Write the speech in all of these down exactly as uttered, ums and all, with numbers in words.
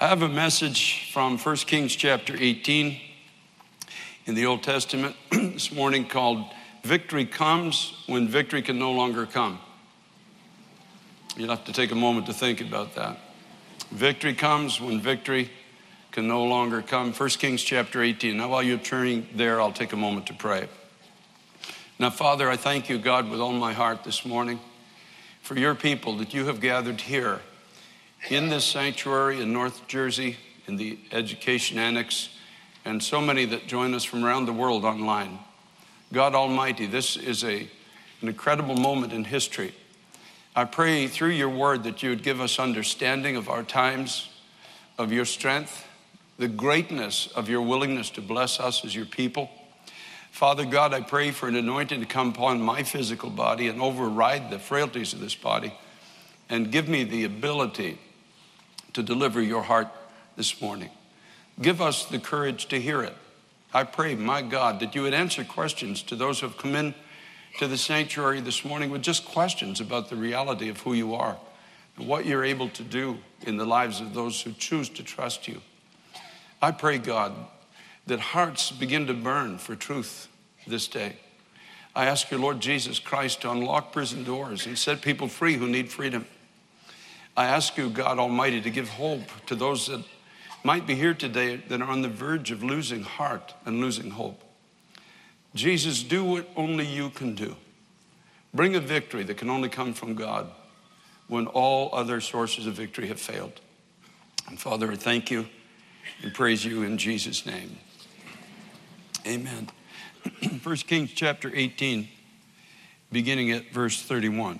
I have a message from First Kings chapter eighteen in the Old Testament this morning called Victory Comes When Victory Can No Longer Come. You'll have to take a moment to think about that. Victory comes when victory can no longer come. First Kings chapter eighteen. Now while you're turning there, I'll take a moment to pray. Now, Father, I thank you, God, with all my heart this morning for your people that you have gathered here in this sanctuary in North Jersey, in the Education Annex, and so many that join us from around the world online. God Almighty, this is a, an incredible moment in history. I pray through your word that you would give us understanding of our times, of your strength, the greatness of your willingness to bless us as your people. Father God, I pray for an anointing to come upon my physical body and override the frailties of this body and give me the ability to deliver your heart this morning. Give us the courage to hear it. I pray, my God, that you would answer questions to those who have come in to the sanctuary this morning with just questions about the reality of who you are and what you're able to do in the lives of those who choose to trust you. I pray, God, that hearts begin to burn for truth this day. I ask you, Lord Jesus Christ, to unlock prison doors and set people free who need freedom. I ask you, God Almighty, to give hope to those that might be here today that are on the verge of losing heart and losing hope. Jesus, do what only you can do. Bring a victory that can only come from God when all other sources of victory have failed. And Father, I thank you and praise you in Jesus' name. Amen. First Kings chapter eighteen, beginning at verse thirty-one.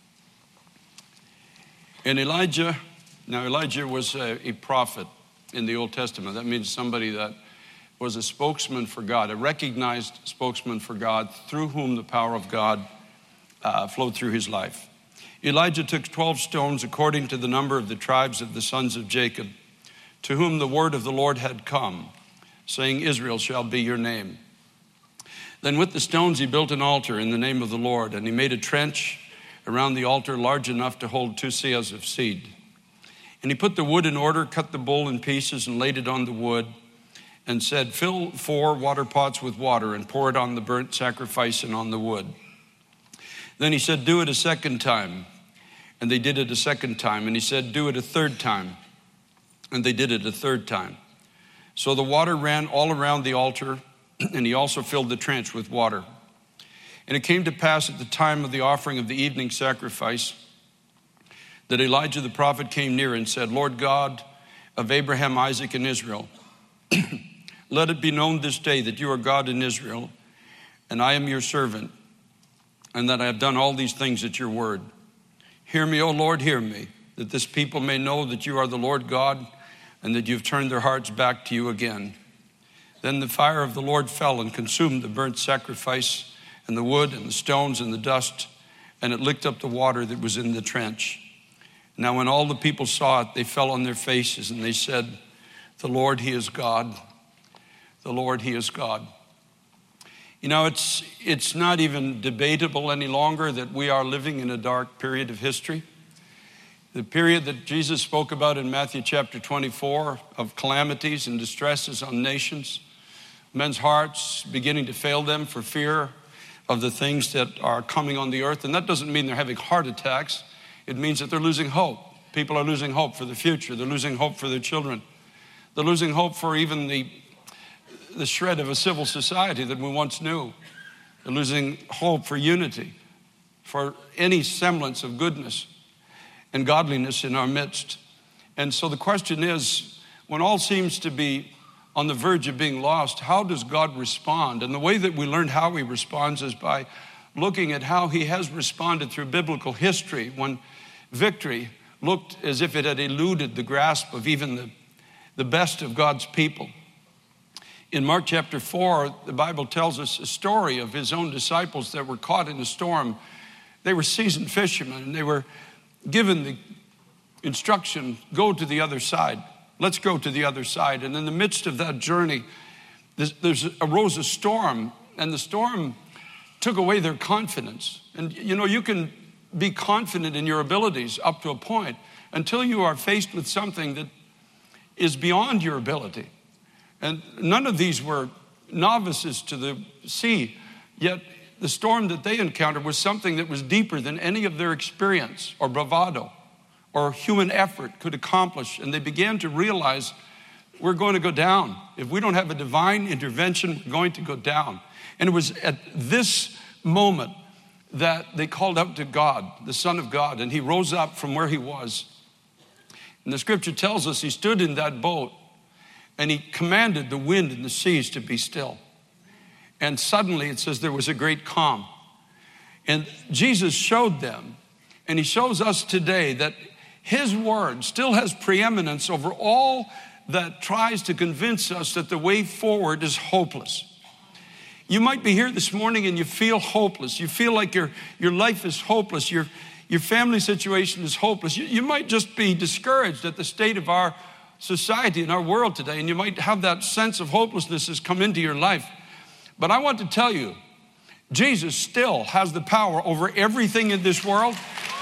And Elijah, now Elijah was a, a prophet in the Old Testament. That means somebody that was a spokesman for God, a recognized spokesman for God, through whom the power of God uh, flowed through his life. Elijah took twelve stones according to the number of the tribes of the sons of Jacob, to whom the word of the Lord had come, saying, Israel shall be your name. Then with the stones he built an altar in the name of the Lord, and he made a trench around the altar large enough to hold two seahs of seed. And he put the wood in order, cut the bull in pieces, and laid it on the wood, and said, fill four water pots with water and pour it on the burnt sacrifice and on the wood. Then he said, do it a second time. And they did it a second time. And he said, do it a third time. And they did it a third time. So the water ran all around the altar, and he also filled the trench with water. And it came to pass at the time of the offering of the evening sacrifice that Elijah the prophet came near and said, Lord God of Abraham, Isaac, and Israel, let it be known this day that you are God in Israel, and I am your servant, and that I have done all these things at your word. Hear me, O Lord, hear me, that this people may know that you are the Lord God, and that you've turned their hearts back to you again. Then the fire of the Lord fell and consumed the burnt sacrifice and the wood and the stones and the dust, and it licked up the water that was in the trench. Now when all the people saw it, they fell on their faces, and they said, the Lord, he is God. The Lord, he is God. You know, it's it's not even debatable any longer that we are living in a dark period of history. The period that Jesus spoke about in Matthew chapter twenty-four of calamities and distresses on nations, men's hearts beginning to fail them for fear of the things that are coming on the earth. And that doesn't mean they're having heart attacks. It means that they're losing hope. People are losing hope for the future. They're losing hope for their children. They're losing hope for even the, the shred of a civil society that we once knew. They're losing hope for unity, for any semblance of goodness and godliness in our midst. And so the question is, when all seems to be on the verge of being lost, how does God respond? And the way that we learn how he responds is by looking at how he has responded through biblical history when victory looked as if it had eluded the grasp of even the, the best of God's people. In Mark chapter four, the Bible tells us a story of his own disciples that were caught in a storm. They were seasoned fishermen, and they were given the instruction, go to the other side. Let's go to the other side. And in the midst of that journey, there's, there's arose a storm, and the storm took away their confidence. And you know, you can be confident in your abilities up to a point until you are faced with something that is beyond your ability. And none of these were novices to the sea, yet the storm that they encountered was something that was deeper than any of their experience or bravado or human effort could accomplish. And they began to realize, we're going to go down. If we don't have a divine intervention, we're going to go down. And it was at this moment that they called out to God, the Son of God, and he rose up from where he was. And the scripture tells us he stood in that boat and he commanded the wind and the seas to be still. And suddenly it says there was a great calm. And Jesus showed them, and he shows us today, that his word still has preeminence over all that tries to convince us that the way forward is hopeless. You might be here this morning and you feel hopeless. You feel like your, your life is hopeless. Your, your family situation is hopeless. You, you might just be discouraged at the state of our society and our world today, and you might have that sense of hopelessness has come into your life. But I want to tell you, Jesus still has the power over everything in this world.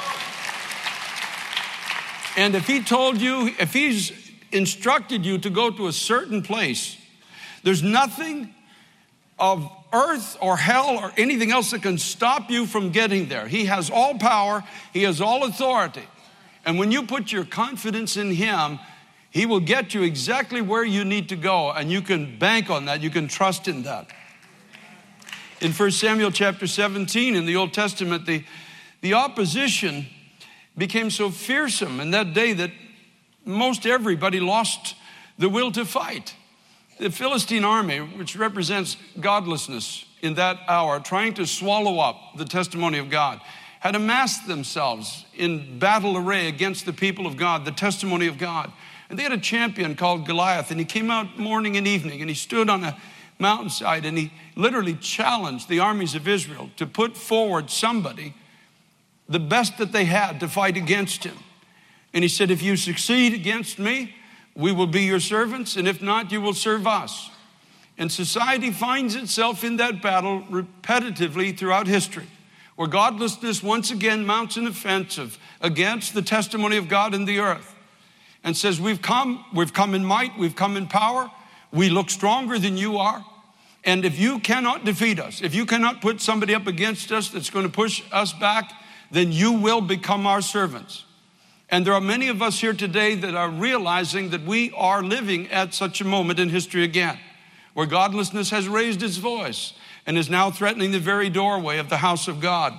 And if he told you, if he's instructed you to go to a certain place, there's nothing of earth or hell or anything else that can stop you from getting there. He has all power. He has all authority. And when you put your confidence in him, he will get you exactly where you need to go. And you can bank on that. You can trust in that. In First Samuel chapter seventeen in the Old Testament, the, the opposition became so fearsome in that day that most everybody lost the will to fight. The Philistine army, which represents godlessness in that hour, trying to swallow up the testimony of God, had amassed themselves in battle array against the people of God, the testimony of God. And they had a champion called Goliath, and he came out morning and evening, and he stood on a mountainside, and he literally challenged the armies of Israel to put forward somebody, the best that they had, to fight against him. And he said, if you succeed against me, we will be your servants, and if not, you will serve us. And society finds itself in that battle repetitively throughout history, where godlessness once again mounts an offensive against the testimony of God in the earth and says, we've come, we've come in might, we've come in power, we look stronger than you are. And if you cannot defeat us, if you cannot put somebody up against us that's going to push us back, then you will become our servants. And there are many of us here today that are realizing that we are living at such a moment in history again, where godlessness has raised its voice and is now threatening the very doorway of the house of God.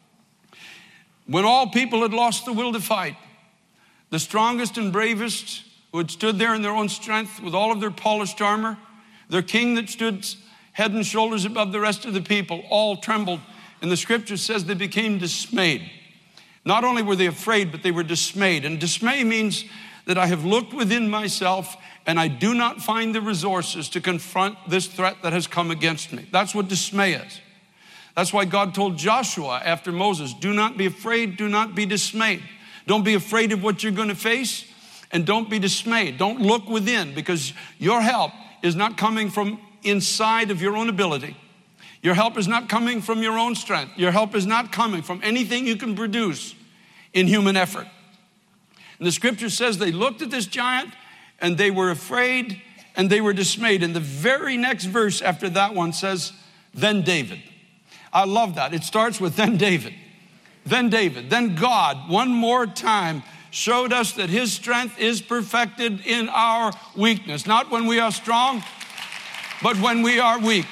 When all people had lost the will to fight, the strongest and bravest who had stood there in their own strength with all of their polished armor, their king that stood head and shoulders above the rest of the people, all trembled. And the scripture says they became dismayed. Not only were they afraid, but they were dismayed. And dismay means that I have looked within myself and I do not find the resources to confront this threat that has come against me. That's what dismay is. That's why God told Joshua after Moses, do not be afraid, do not be dismayed. Don't be afraid of what you're going to face, and don't be dismayed. Don't look within, because your help is not coming from inside of your own ability. Your help is not coming from your own strength. Your help is not coming from anything you can produce in human effort. And the scripture says they looked at this giant and they were afraid and they were dismayed. And the very next verse after that one says, then David. I love that. It starts with then David. Then David. Then God, one more time, showed us that his strength is perfected in our weakness. Not when we are strong, but when we are weak.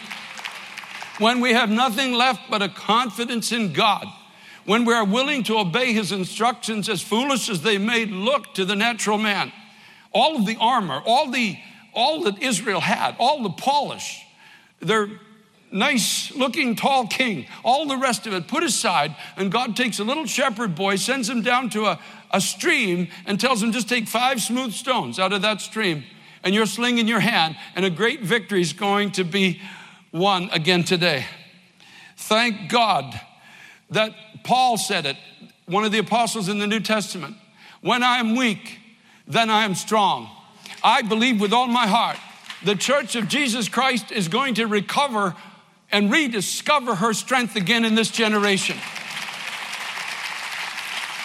When we have nothing left but a confidence in God. When we are willing to obey his instructions, as foolish as they may look to the natural man. All of the armor, all the all that Israel had, all the polish, their nice looking tall king, all the rest of it put aside, and God takes a little shepherd boy, sends him down to a, a stream and tells him just take five smooth stones out of that stream and your sling in your hand, and a great victory is going to be won again today. Thank God that Paul said it, one of the apostles in the New Testament. When I am weak, then I am strong. I believe with all my heart the church of Jesus Christ is going to recover and rediscover her strength again in this generation.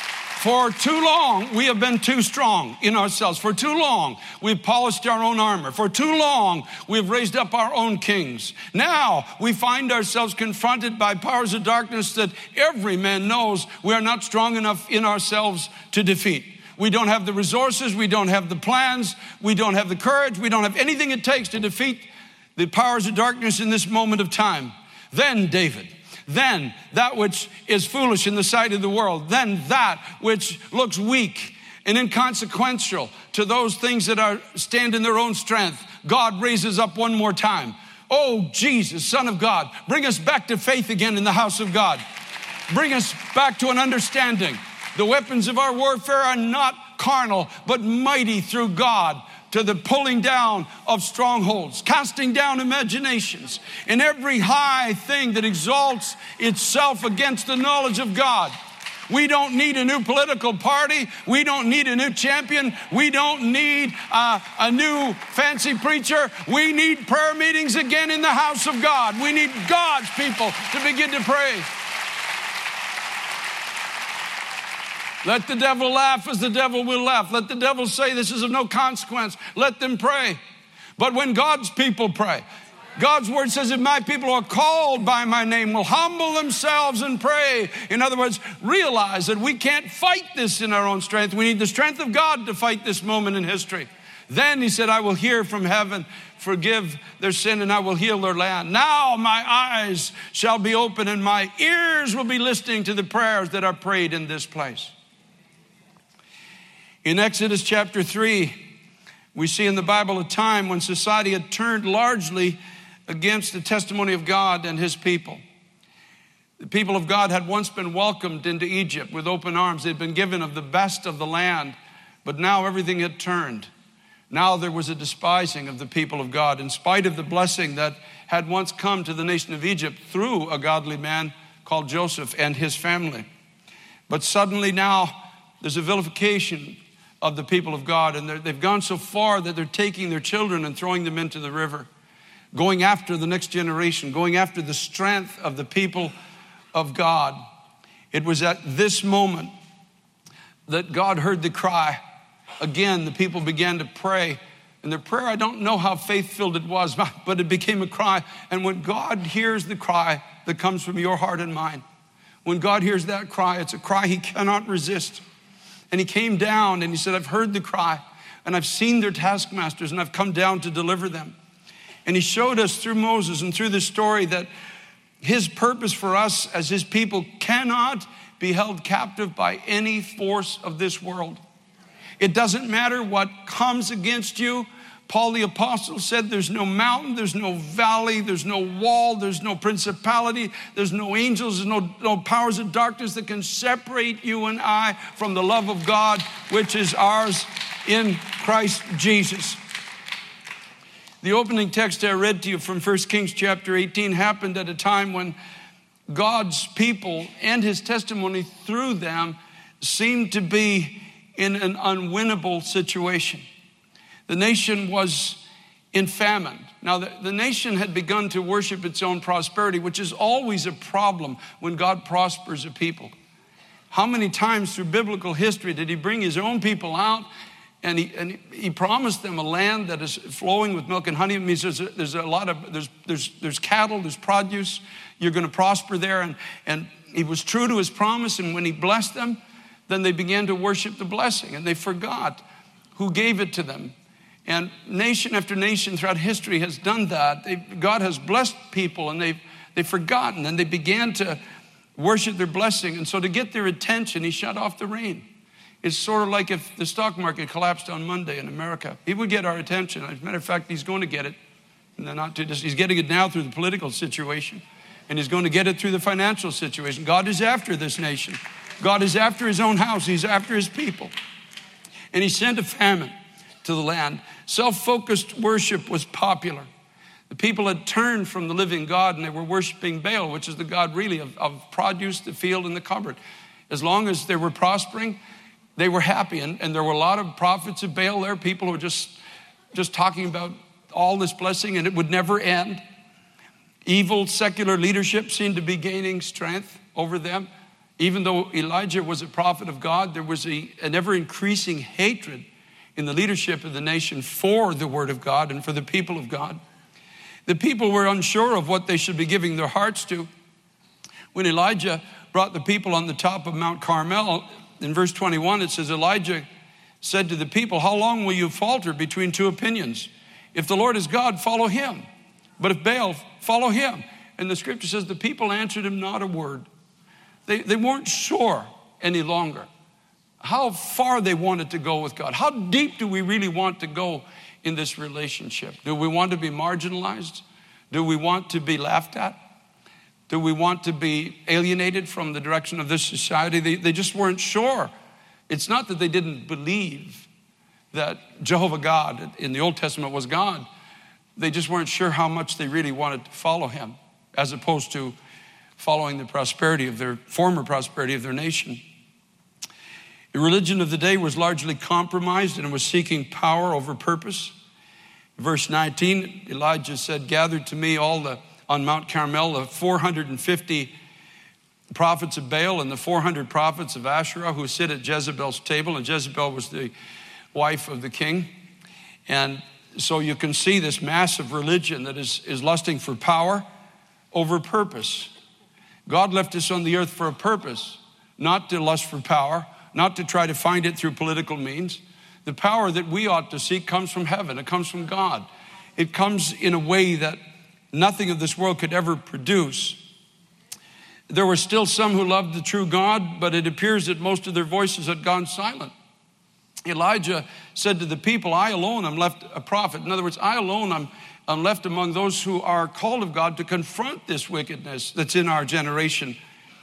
For too long, we have been too strong in ourselves. For too long, we've polished our own armor. For too long, we've raised up our own kings. Now, we find ourselves confronted by powers of darkness that every man knows we are not strong enough in ourselves to defeat. We don't have the resources. We don't have the plans. We don't have the courage. We don't have anything it takes to defeat the powers of darkness in this moment of time. Then David, then that which is foolish in the sight of the world, then that which looks weak and inconsequential to those things that are stand in their own strength, God raises up one more time. Oh, Jesus, Son of God, bring us back to faith again in the house of God. Bring us back to an understanding. The weapons of our warfare are not carnal, but mighty through God to the pulling down of strongholds, casting down imaginations, and every high thing that exalts itself against the knowledge of God. We don't need a new political party. We don't need a new champion. We don't need uh, a new fancy preacher. We need prayer meetings again in the house of God. We need God's people to begin to pray. Let the devil laugh as the devil will laugh. Let the devil say this is of no consequence. Let them pray. But when God's people pray, God's word says, if my people are called by my name, will humble themselves and pray. In other words, realize that we can't fight this in our own strength. We need the strength of God to fight this moment in history. Then he said, I will hear from heaven, forgive their sin, and I will heal their land. Now my eyes shall be open and my ears will be listening to the prayers that are prayed in this place. In Exodus chapter three, we see in the Bible a time when society had turned largely against the testimony of God and his people. The people of God had once been welcomed into Egypt with open arms. They'd been given of the best of the land, but now everything had turned. Now there was a despising of the people of God in spite of the blessing that had once come to the nation of Egypt through a godly man called Joseph and his family. But suddenly now there's a vilification of the people of God, and they've gone so far that they're taking their children and throwing them into the river, going after the next generation, going after the strength of the people of God. It was at this moment that God heard the cry. Again, the people began to pray, and their prayer, I don't know how faith-filled it was, but it became a cry. And when God hears the cry that comes from your heart and mine, when God hears that cry, it's a cry he cannot resist. And he came down and he said, I've heard the cry and I've seen their taskmasters and I've come down to deliver them. And he showed us through Moses and through this story that his purpose for us as his people cannot be held captive by any force of this world. It doesn't matter what comes against you. Paul the apostle said there's no mountain, there's no valley, there's no wall, there's no principality, there's no angels, there's no, no powers of darkness that can separate you and I from the love of God, which is ours in Christ Jesus. The opening text I read to you from First Kings chapter eighteen happened at a time when God's people and his testimony through them seemed to be in an unwinnable situation. The nation was in famine. Now, the, the nation had begun to worship its own prosperity, which is always a problem when God prospers a people. How many times through biblical history did he bring his own people out and he, and he promised them a land that is flowing with milk and honey? It means there's a, there's a lot of, there's, there's, there's cattle, there's produce. You're going to prosper there. And, and he was true to his promise. And when he blessed them, then they began to worship the blessing and they forgot who gave it to them. And nation after nation throughout history has done that. They, God has blessed people and they've, they've forgotten and they began to worship their blessing. And so to get their attention, he shut off the rain. It's sort of like if the stock market collapsed on Monday in America. He would get our attention. As a matter of fact, he's going to get it. And they're not too, he's getting it now through the political situation. And he's going to get it through the financial situation. God is after this nation. God is after his own house. He's after his people. And he sent a famine to the land. Self-focused worship was popular. The people had turned from the living God and they were worshiping Baal, which is the God really of, of produce, the field, and the cupboard. As long as they were prospering, they were happy. And, and there were a lot of prophets of Baal there, people who were just, just talking about all this blessing and it would never end. Evil secular leadership seemed to be gaining strength over them. Even though Elijah was a prophet of God, there was a, an ever-increasing hatred in the leadership of the nation for the word of God and for the people of God. The people were unsure of what they should be giving their hearts to. When Elijah brought the people on the top of Mount Carmel, in verse twenty-one, it says, Elijah said to the people, how long will you falter between two opinions? If the Lord is God, follow him. But if Baal, follow him. And the scripture says the people answered him not a word. They, they weren't sure any longer how far they wanted to go with God. How deep do we really want to go in this relationship? Do we want to be marginalized? Do we want to be laughed at? Do we want to be alienated from the direction of this society? They, they just weren't sure. It's not that they didn't believe that Jehovah God in the Old Testament was God. They just weren't sure how much they really wanted to follow him, as opposed to following the prosperity of their former prosperity of their nation. The religion of the day was largely compromised and was seeking power over purpose. Verse nineteen, Elijah said, gather to me all the, on Mount Carmel, the four hundred fifty prophets of Baal and the four hundred prophets of Asherah who sit at Jezebel's table. And Jezebel was the wife of the king. And so you can see this massive religion that is, is lusting for power over purpose. God left us on the earth for a purpose, not to lust for power, not to try to find it through political means. The power that we ought to seek comes from heaven. It comes from God. It comes in a way that nothing of this world could ever produce. There were still some who loved the true God, but it appears that most of their voices had gone silent. Elijah said to the people, I alone am left a prophet. In other words, I alone am I'm left among those who are called of God to confront this wickedness that's in our generation.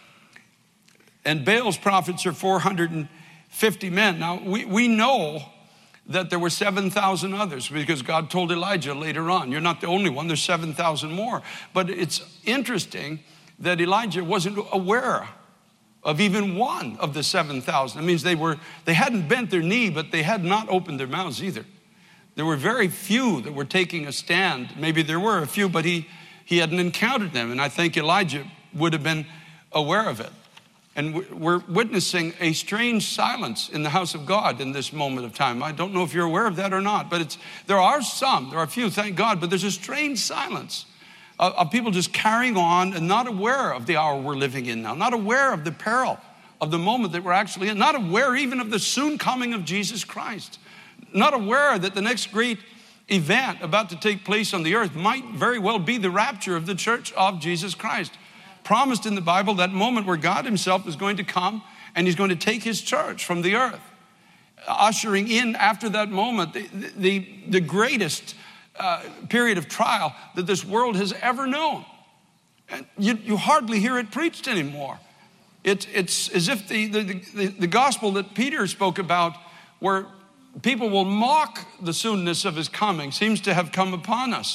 And Baal's prophets are four hundred fifty men. Now, we, we know that there were seven thousand others because God told Elijah later on, you're not the only one, there's seven thousand more. But it's interesting that Elijah wasn't aware of even one of the seven thousand. It means they were, they hadn't bent their knee, but they had not opened their mouths either. There were very few that were taking a stand. Maybe there were a few, but he, he hadn't encountered them. And I think Elijah would have been aware of it. And we're witnessing a strange silence in the house of God in this moment of time. I don't know if you're aware of that or not, but it's there are some, there are a few, thank God, but there's a strange silence of, of people just carrying on and not aware of the hour we're living in now, not aware of the peril of the moment that we're actually in, not aware even of the soon coming of Jesus Christ. Not aware that the next great event about to take place on the earth might very well be the rapture of the church of Jesus Christ. Promised in the Bible, that moment where God himself is going to come and he's going to take his church from the earth, ushering in after that moment the, the, the greatest uh, period of trial that this world has ever known. And you, you hardly hear it preached anymore. It, it's as if the, the, the, the gospel that Peter spoke about, where people will mock the soonness of his coming, seems to have come upon us.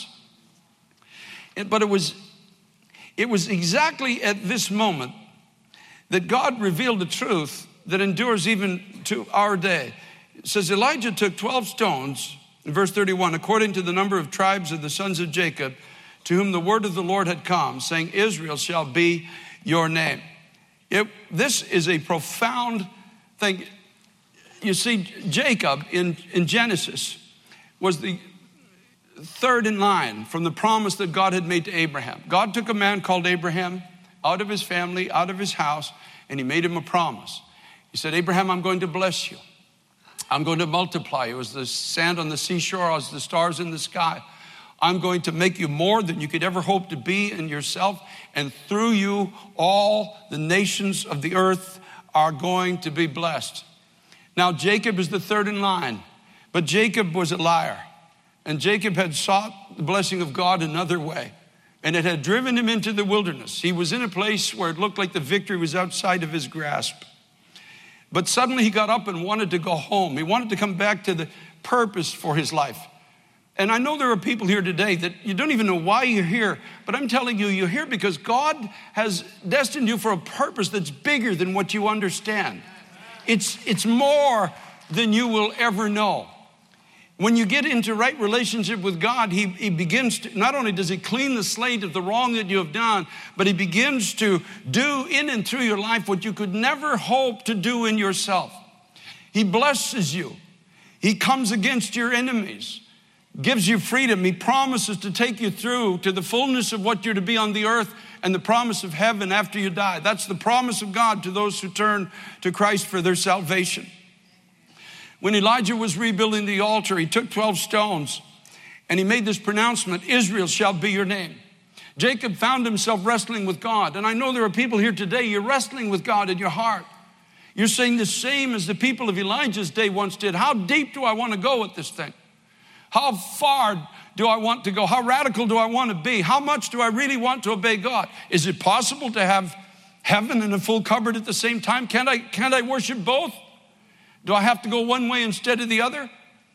It, but it was, it was exactly at this moment that God revealed the truth that endures even to our day. It says, Elijah took twelve stones, in verse thirty-one, according to the number of tribes of the sons of Jacob, to whom the word of the Lord had come, saying, Israel shall be your name. It, this is a profound thing. You see, Jacob in, in Genesis was the third in line from the promise that God had made to Abraham. God took a man called Abraham out of his family, out of his house, and he made him a promise. He said, Abraham, I'm going to bless you. I'm going to multiply you as the sand on the seashore, as the stars in the sky. I'm going to make you more than you could ever hope to be in yourself. And through you, all the nations of the earth are going to be blessed. Now, Jacob is the third in line, but Jacob was a liar. And Jacob had sought the blessing of God another way, and it had driven him into the wilderness. He was in a place where it looked like the victory was outside of his grasp. But suddenly he got up and wanted to go home. He wanted to come back to the purpose for his life. And I know there are people here today that you don't even know why you're here, but I'm telling you, you're here because God has destined you for a purpose that's bigger than what you understand. It's, it's more than you will ever know. When you get into right relationship with God, he, he begins to, not only does he clean the slate of the wrong that you have done, but he begins to do in and through your life what you could never hope to do in yourself. He blesses you. He comes against your enemies, gives you freedom. He promises to take you through to the fullness of what you're to be on the earth and the promise of heaven after you die. That's the promise of God to those who turn to Christ for their salvation. When Elijah was rebuilding the altar, he took twelve stones and he made this pronouncement, Israel shall be your name. Jacob found himself wrestling with God. And I know there are people here today, you're wrestling with God in your heart. You're saying the same as the people of Elijah's day once did. How deep do I want to go with this thing? How far do I want to go? How radical do I want to be? How much do I really want to obey God? Is it possible to have heaven and a full cupboard at the same time? Can't I, can't I worship both? Do I have to go one way instead of the other?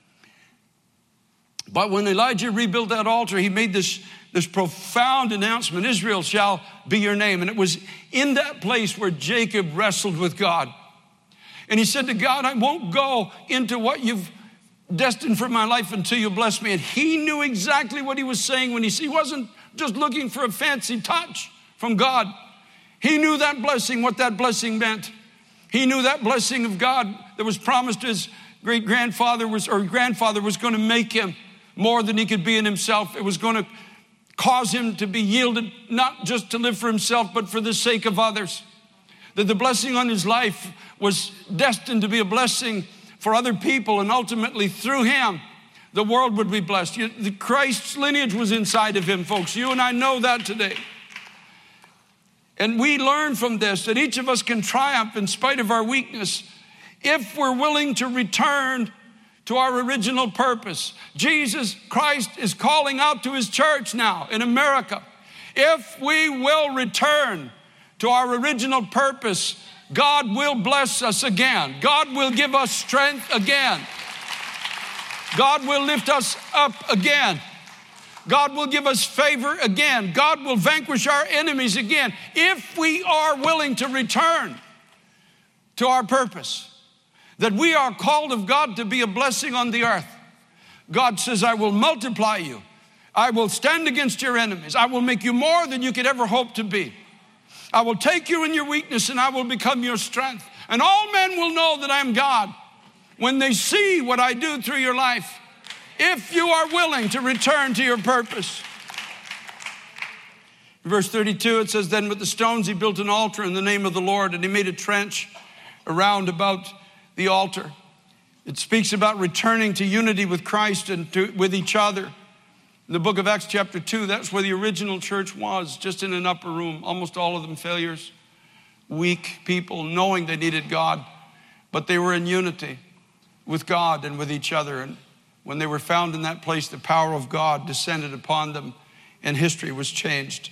But when Elijah rebuilt that altar, he made this, this profound announcement, Israel shall be your name. And it was in that place where Jacob wrestled with God. And he said to God, I won't go into what you've destined for my life until you bless me. And he knew exactly what he was saying when he, he wasn't just looking for a fancy touch from God. He knew that blessing, what that blessing meant. He knew that blessing of God that was promised to his great grandfather was, or grandfather was going to make him more than he could be in himself. It was going to cause him to be yielded, not just to live for himself, but for the sake of others. That the blessing on his life was destined to be a blessing for other people, and ultimately through him, the world would be blessed. The Christ's lineage was inside of him, folks. You and I know that today. And we learn from this that each of us can triumph in spite of our weakness if we're willing to return to our original purpose. Jesus Christ is calling out to his church now in America. If we will return to our original purpose, God will bless us again. God will give us strength again. God will lift us up again. God will give us favor again. God will vanquish our enemies again if we are willing to return to our purpose. That we are called of God to be a blessing on the earth. God says, I will multiply you. I will stand against your enemies. I will make you more than you could ever hope to be. I will take you in your weakness and I will become your strength. And all men will know that I am God when they see what I do through your life. If you are willing to return to your purpose. In verse thirty-two, it says, then with the stones he built an altar in the name of the Lord, and he made a trench around about the altar. It speaks about returning to unity with Christ and to, with each other. In the book of Acts chapter two, that's where the original church was, just in an upper room. Almost all of them failures, weak people, knowing they needed God. But they were in unity with God and with each other. And when they were found in that place, the power of God descended upon them and history was changed.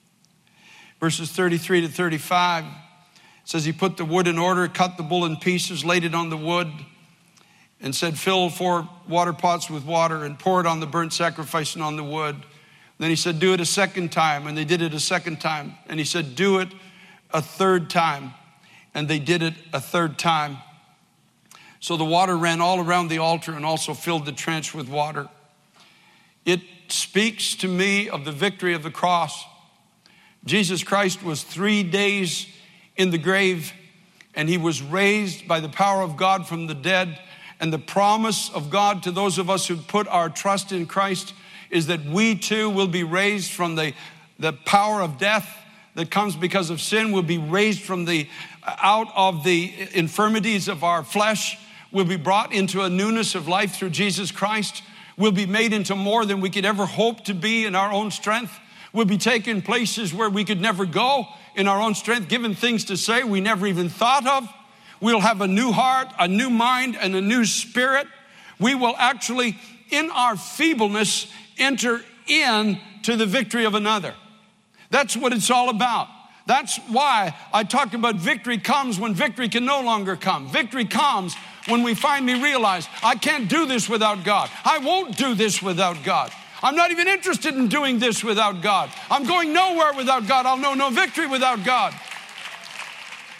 Verses thirty-three to thirty-five says he put the wood in order, cut the bull in pieces, laid it on the wood, and said, fill four water pots with water and pour it on the burnt sacrifice and on the wood. Then he said, do it a second time. And they did it a second time. And he said, do it a third time. And they did it a third time. So the water ran all around the altar and also filled the trench with water. It speaks to me of the victory of the cross. Jesus Christ was three days in the grave, and he was raised by the power of God from the dead. And the promise of God to those of us who put our trust in Christ is that we too will be raised from the, the power of death that comes because of sin. We'll be raised from the out of the infirmities of our flesh. We'll be brought into a newness of life through Jesus Christ. We'll be made into more than we could ever hope to be in our own strength. We'll be taken places where we could never go in our own strength, given things to say we never even thought of. We'll have a new heart, a new mind, and a new spirit. We will actually, in our feebleness, enter in to the victory of another. That's what it's all about. That's why I talked about victory comes when victory can no longer come. Victory comes when we finally realize, I can't do this without God. I won't do this without God. I'm not even interested in doing this without God. I'm going nowhere without God. I'll know no victory without God.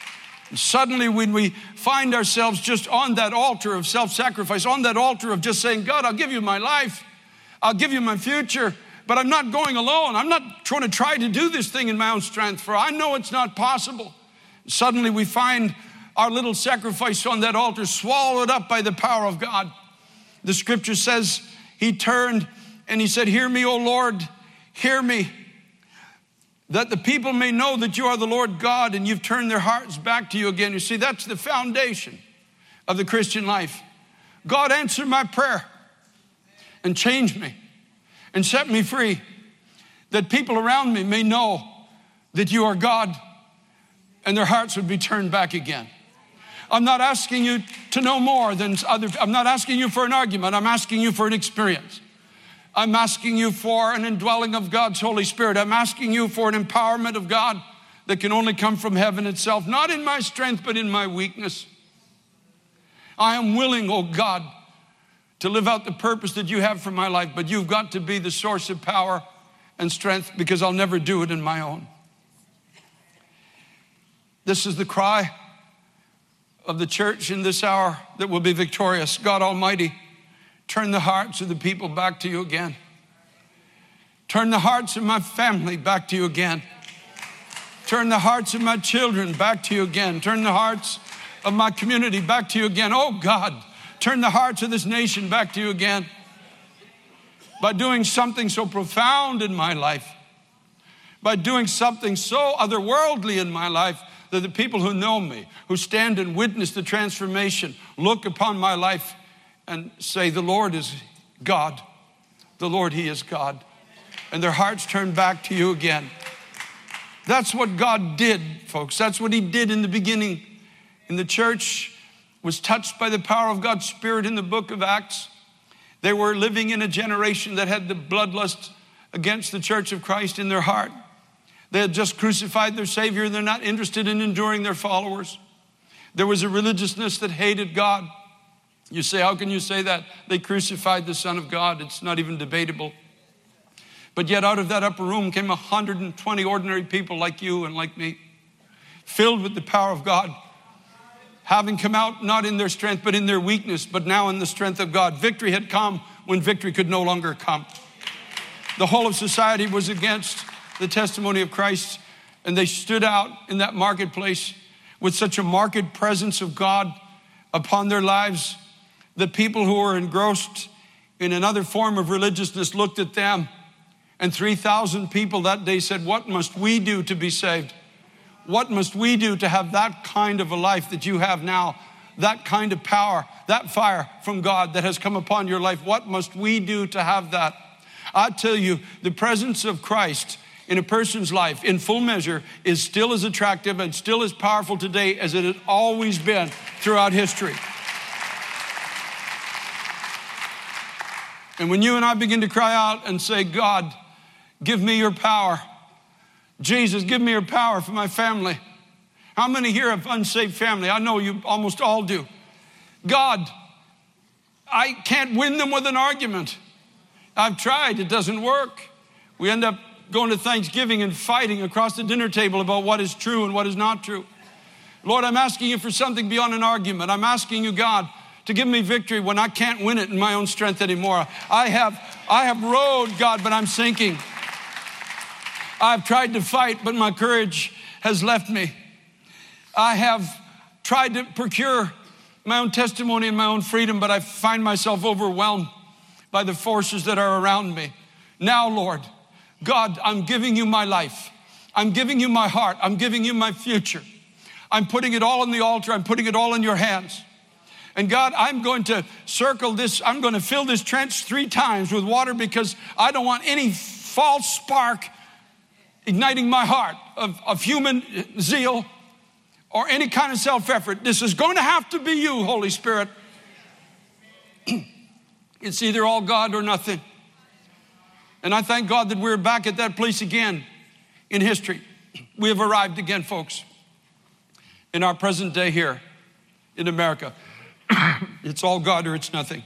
Suddenly, when we find ourselves just on that altar of self-sacrifice, on that altar of just saying, God, I'll give you my life, I'll give you my future, but I'm not going alone. I'm not trying to try to do this thing in my own strength, for I know it's not possible. Suddenly, we find our little sacrifice on that altar swallowed up by the power of God. The scripture says he turned and he said, hear me, O Lord, hear me, that the people may know that you are the Lord God and you've turned their hearts back to you again. You see, that's the foundation of the Christian life. God, answer my prayer and change me and set me free, that people around me may know that you are God and their hearts would be turned back again. I'm not asking you to know more than other. I'm not asking you for an argument. I'm asking you for an experience. I'm asking you for an indwelling of God's Holy Spirit. I'm asking you for an empowerment of God that can only come from heaven itself, not in my strength, but in my weakness. I am willing, oh God, to live out the purpose that you have for my life, but you've got to be the source of power and strength, because I'll never do it in my own. This is the cry of the church in this hour that will be victorious. God Almighty, turn the hearts of the people back to you again. Turn the hearts of my family back to you again. Turn the hearts of my children back to you again. Turn the hearts of my community back to you again. Oh God, turn the hearts of this nation back to you again. By doing something so profound in my life, by doing something so otherworldly in my life, that the people who know me, who stand and witness the transformation, look upon my life and say, the Lord is God. The Lord, he is God. And their hearts turn back to you again. That's what God did, folks. That's what he did in the beginning. And the church was touched by the power of God's Spirit in the book of Acts. They were living in a generation that had the bloodlust against the church of Christ in their heart. They had just crucified their Savior, and they're not interested in enduring their followers. There was a religiousness that hated God. You say, how can you say that? They crucified the Son of God. It's not even debatable. But yet out of that upper room came one hundred twenty ordinary people like you and like me, filled with the power of God, having come out not in their strength, but in their weakness, but now in the strength of God. Victory had come when victory could no longer come. The whole of society was against the testimony of Christ, and they stood out in that marketplace with such a marked presence of God upon their lives. The people who were engrossed in another form of religiousness looked at them, and three thousand people that day said, what must we do to be saved? What must we do to have that kind of a life that you have now? That kind of power, that fire from God that has come upon your life. What must we do to have that? I tell you, the presence of Christ in a person's life in full measure is still as attractive and still as powerful today as it has always been throughout history. And when you and I begin to cry out and say, God, give me your power. Jesus, give me your power for my family. How many here have unsaved family? I know you almost all do. God, I can't win them with an argument. I've tried, it doesn't work. We end up going to Thanksgiving and fighting across the dinner table about what is true and what is not true. Lord, I'm asking you for something beyond an argument. I'm asking you, God, to give me victory when I can't win it in my own strength anymore. I have, I have rowed, God, but I'm sinking. I've tried to fight, but my courage has left me. I have tried to procure my own testimony and my own freedom, but I find myself overwhelmed by the forces that are around me. Now, Lord, God, I'm giving you my life. I'm giving you my heart. I'm giving you my future. I'm putting it all on the altar. I'm putting it all in your hands. And God, I'm going to circle this. I'm going to fill this trench three times with water because I don't want any false spark igniting my heart of, of human zeal or any kind of self-effort. This is going to have to be you, Holy Spirit. It's either all God or nothing. And I thank God that we're back at that place again in history. We have arrived again, folks, in our present day here in America. It's all God or it's nothing.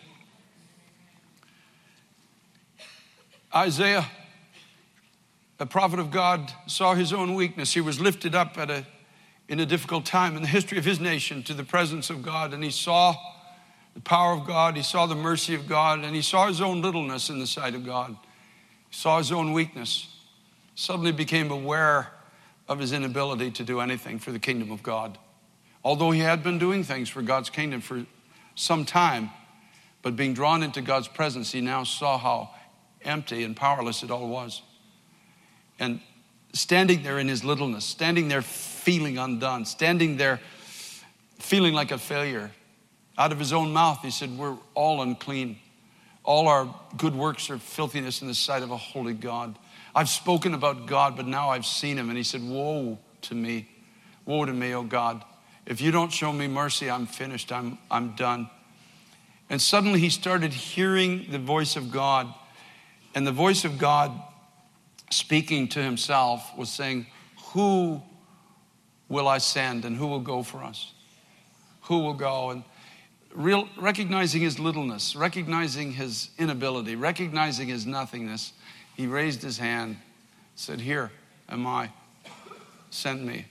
Isaiah, a prophet of God, saw his own weakness. He was lifted up at a, in a difficult time in the history of his nation to the presence of God, and he saw the power of God, he saw the mercy of God, and he saw his own littleness in the sight of God. He saw his own weakness. Suddenly became aware of his inability to do anything for the kingdom of God. Although he had been doing things for God's kingdom for some time, but being drawn into God's presence, he now saw how empty and powerless it all was. And standing there in his littleness, standing there feeling undone, standing there feeling like a failure, out of his own mouth, he said, we're all unclean. All our good works are filthiness in the sight of a holy God. I've spoken about God, but now I've seen him. And he said, woe to me. Woe to me, oh God. If you don't show me mercy, I'm finished. I'm, I'm done. And suddenly he started hearing the voice of God. And the voice of God speaking to himself was saying, who will I send and who will go for us? Who will go? And Real, recognizing his littleness, recognizing his inability, recognizing his nothingness, he raised his hand, said, here am I, send me.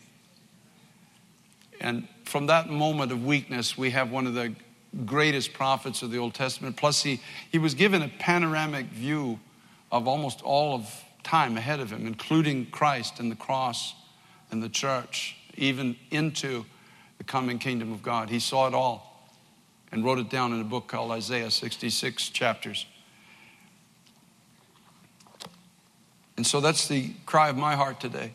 And from that moment of weakness, we have one of the greatest prophets of the Old Testament. Plus, he, he was given a panoramic view of almost all of time ahead of him, including Christ and the cross and the church, even into the coming kingdom of God. He saw it all and wrote it down in a book called Isaiah, sixty-six chapters. And so that's the cry of my heart today.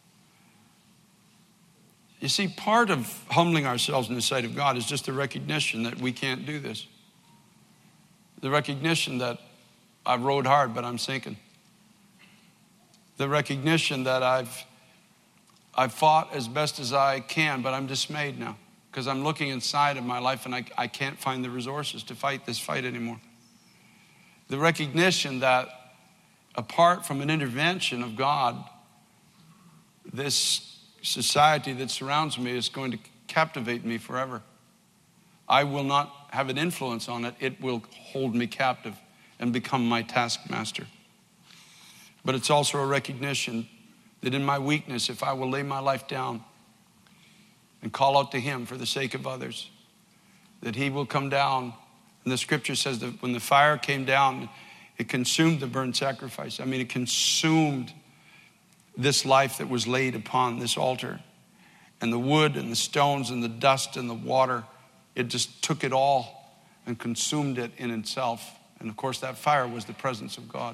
You see, part of humbling ourselves in the sight of God is just the recognition that we can't do this. The recognition that I've rowed hard, but I'm sinking. The recognition that I've, I've fought as best as I can, but I'm dismayed now. Because I'm looking inside of my life and I, I can't find the resources to fight this fight anymore. The recognition that apart from an intervention of God, this society that surrounds me is going to captivate me forever. I will not have an influence on it. It will hold me captive and become my taskmaster. But it's also a recognition that in my weakness, if I will lay my life down and call out to him for the sake of others, that he will come down. And the scripture says that when the fire came down, it consumed the burnt sacrifice. I mean, it consumed this life that was laid upon this altar. And the wood and the stones and the dust and the water, it just took it all and consumed it in itself. And of course, that fire was the presence of God.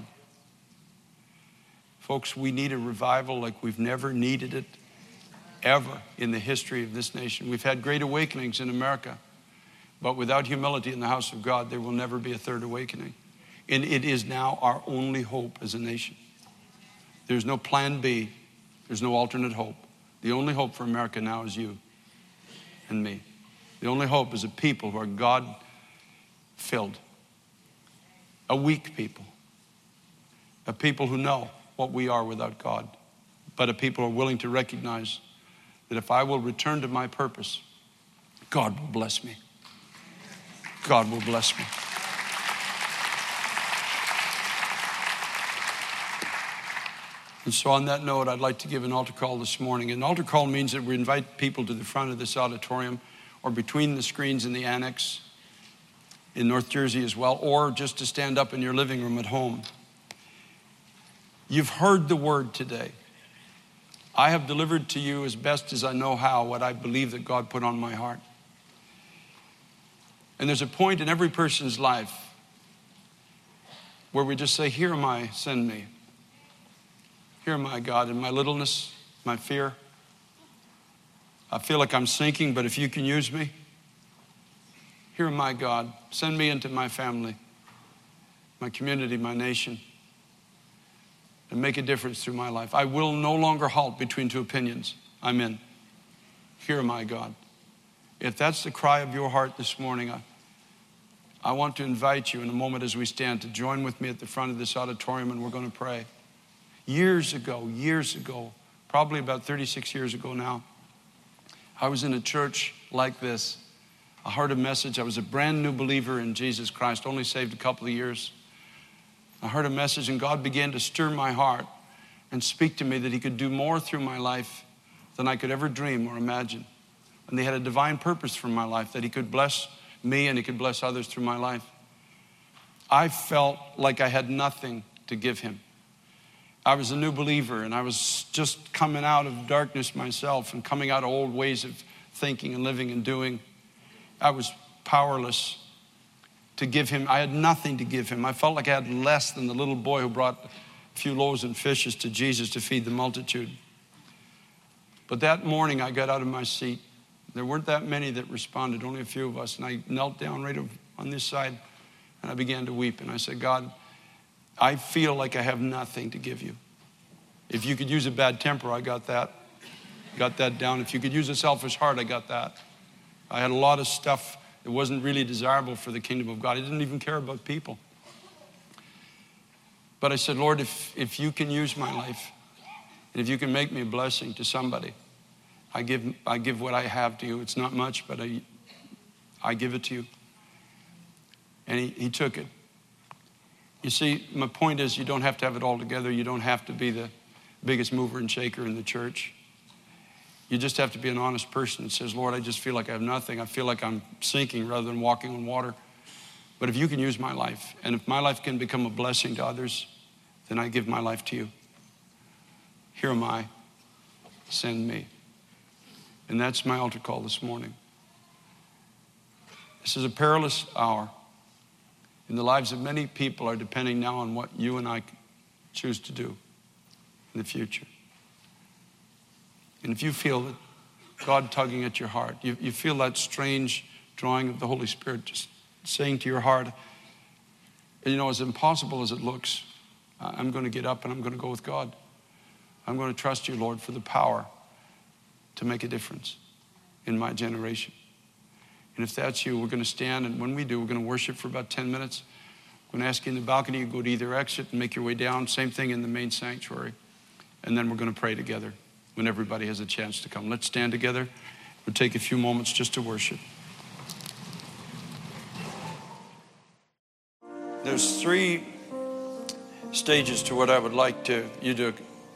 Folks, we need a revival like we've never needed it ever in the history of this nation. We've had great awakenings in America, but without humility in the house of God, there will never be a third awakening. And it is now our only hope as a nation. There's no plan B. There's no alternate hope. The only hope for America now is you and me. The only hope is a people who are God-filled, a weak people, a people who know what we are without God, but a people who are willing to recognize that if I will return to my purpose, God will bless me. God will bless me. And so on that note, I'd like to give an altar call this morning. An altar call means that we invite people to the front of this auditorium or between the screens in the annex in North Jersey as well, or just to stand up in your living room at home. You've heard the word today. I have delivered to you as best as I know how what I believe that God put on my heart. And there's a point in every person's life where we just say, here am I, send me. Here am I, God, in my littleness, my fear. I feel like I'm sinking, but if you can use me, here am I, God. Send me into my family, my community, my nation, and make a difference through my life. I will no longer halt between two opinions. I'm in. Here am I, God. If that's the cry of your heart this morning, I, I want to invite you in a moment as we stand to join with me at the front of this auditorium, and we're going to pray. Years ago, years ago, probably about thirty-six years ago now, I was in a church like this. I heard a message. I was a brand new believer in Jesus Christ, only saved a couple of years. I heard a message and God began to stir my heart and speak to me that he could do more through my life than I could ever dream or imagine. And they had a divine purpose for my life, that he could bless me and he could bless others through my life. I felt like I had nothing to give him. I was a new believer, and I was just coming out of darkness myself and coming out of old ways of thinking and living and doing. I was powerless to give him. I had nothing to give him. I felt like I had less than the little boy who brought a few loaves and fishes to Jesus to feed the multitude. But that morning I got out of my seat. There weren't that many that responded, only a few of us. And I knelt down right on this side and I began to weep. And I said, God, I feel like I have nothing to give you. If you could use a bad temper, I got that. Got that down. If you could use a selfish heart, I got that. I had a lot of stuff that wasn't really desirable for the kingdom of God. I didn't even care about people. But I said, Lord, if, if you can use my life, and if you can make me a blessing to somebody, I give, I give what I have to you. It's not much, but I, I give it to you. And he, he took it. You see, my point is, you don't have to have it all together. You don't have to be the biggest mover and shaker in the church. You just have to be an honest person that says, Lord, I just feel like I have nothing. I feel like I'm sinking rather than walking on water. But if you can use my life, and if my life can become a blessing to others, then I give my life to you. Here am I. Send me. And that's my altar call this morning. This is a perilous hour. And the lives of many people are depending now on what you and I choose to do in the future. And if you feel that God tugging at your heart, you, you feel that strange drawing of the Holy Spirit just saying to your heart, you know, as impossible as it looks, I'm going to get up and I'm going to go with God. I'm going to trust you, Lord, for the power to make a difference in my generation. And if that's you, we're going to stand, and when we do, we're going to worship for about ten minutes. I'm going to ask you in the balcony, you go to either exit and make your way down. Same thing in the main sanctuary. And then we're going to pray together when everybody has a chance to come. Let's stand together. We'll take a few moments just to worship. There's three stages to what I would like to you to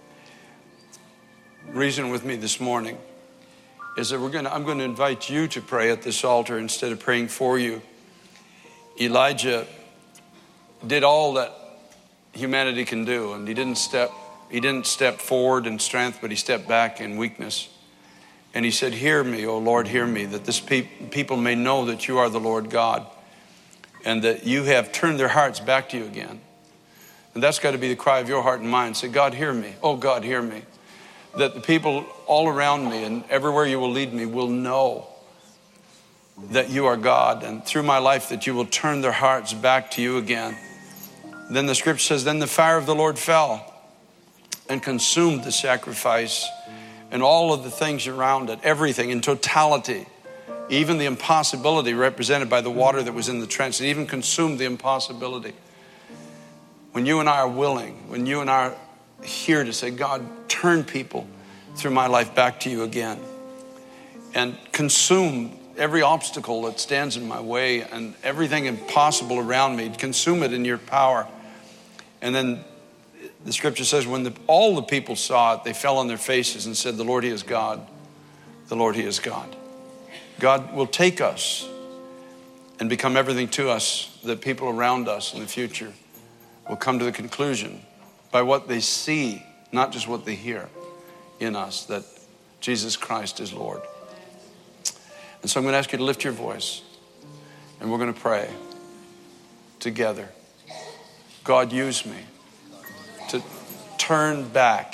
reason with me this morning. Is that we're going to, I'm going to invite you to pray at this altar instead of praying for you. Elijah did all that humanity can do, and he didn't step he didn't step forward in strength, but he stepped back in weakness. And he said, hear me, O Lord, hear me, that this pe- people may know that you are the Lord God, and that you have turned their hearts back to you again. And that's got to be the cry of your heart and mind. Say, God, hear me. Oh, God, hear me. That the people all around me and everywhere you will lead me will know that you are God, and through my life that you will turn their hearts back to you again. Then the scripture says, then the fire of the Lord fell and consumed the sacrifice and all of the things around it, everything in totality, even the impossibility represented by the water that was in the trench. It even consumed the impossibility. When you and I are willing, when you and I are here to say, God, turn people through my life back to you again, and consume every obstacle that stands in my way and everything impossible around me, consume it in your power. And then the scripture says when the, all the people saw it, they fell on their faces and said, the Lord, he is God. The Lord, he is God. God will take us and become everything to us that people around us in the future will come to the conclusion by what they see, not just what they hear in us, that Jesus Christ is Lord. And so I'm going to ask you to lift your voice, and we're going to pray together. God, use me to turn back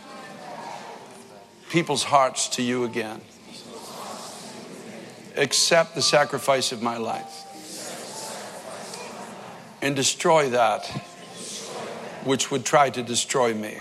people's hearts to you again. Accept the sacrifice of my life and destroy that which would try to destroy me.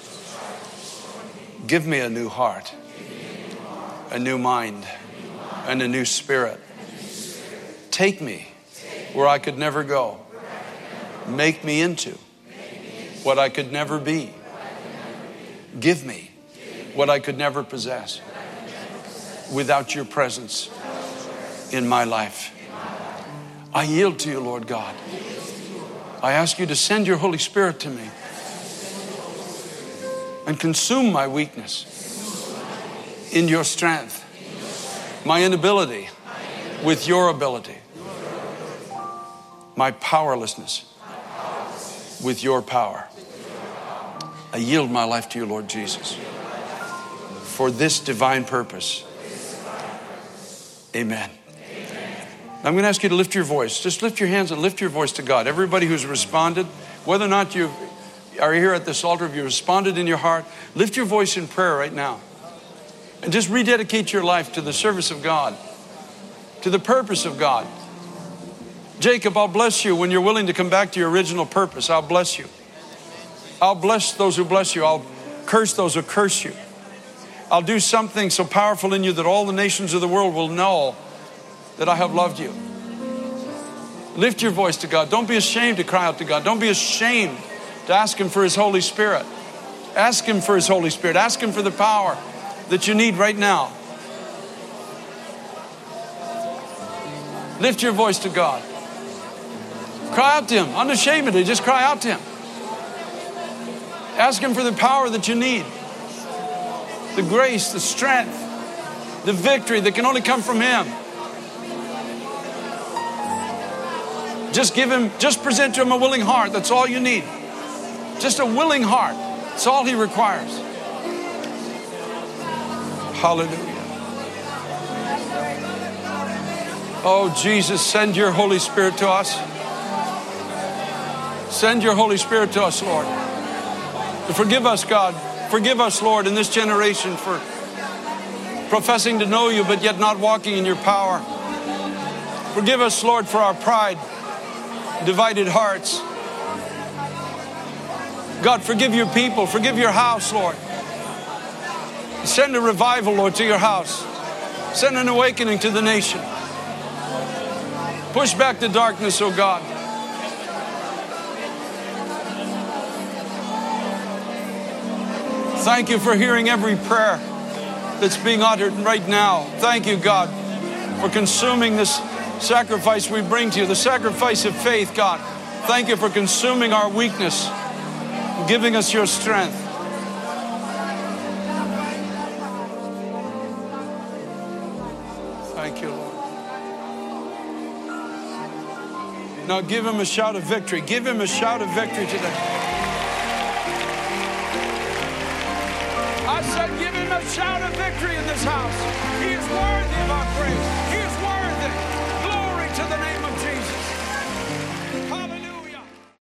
Give me a new heart, a new mind, and a new spirit. Take me where I could never go. Make me into what I could never be. Give me what I could never possess without your presence in my life. I yield to you, Lord God. I ask you to send your Holy Spirit to me and consume my weakness in your strength, my inability with your ability, my powerlessness with your power. I yield my life to you, Lord Jesus, for this divine purpose. Amen. I'm going to ask you to lift your voice. Just lift your hands and lift your voice to God. Everybody who's responded, whether or not you are here at this altar, if you responded in your heart, lift your voice in prayer right now. And just rededicate your life to the service of God, to the purpose of God. Jacob, I'll bless you when you're willing to come back to your original purpose. I'll bless you. I'll bless those who bless you. I'll curse those who curse you. I'll do something so powerful in you that all the nations of the world will know that I have loved you. Lift your voice to God. Don't be ashamed to cry out to God. Don't be ashamed to ask Him for His Holy Spirit. Ask Him for His Holy Spirit. Ask Him for the power that you need right now. Lift your voice to God. Cry out to Him unashamedly. Just cry out to Him. Ask Him for the power that you need. The grace, the strength, the victory that can only come from Him. Just give Him, just present to Him a willing heart. That's all you need. Just a willing heart. That's all He requires. Hallelujah. Oh, Jesus, send your Holy Spirit to us. Send your Holy Spirit to us, Lord. Forgive us, God. Forgive us, Lord, in this generation for professing to know you, but yet not walking in your power. Forgive us, Lord, for our pride, divided hearts. God, forgive your people. Forgive your house, Lord. Send a revival, Lord, to your house. Send an awakening to the nation. Push back the darkness, oh God. Thank you for hearing every prayer that's being uttered right now. Thank you, God, for consuming this sacrifice we bring to you, the sacrifice of faith, God. Thank you for consuming our weakness, giving us your strength. Thank you, Lord. Now give Him a shout of victory. Give Him a shout of victory today. I said, give Him a shout of victory in this house.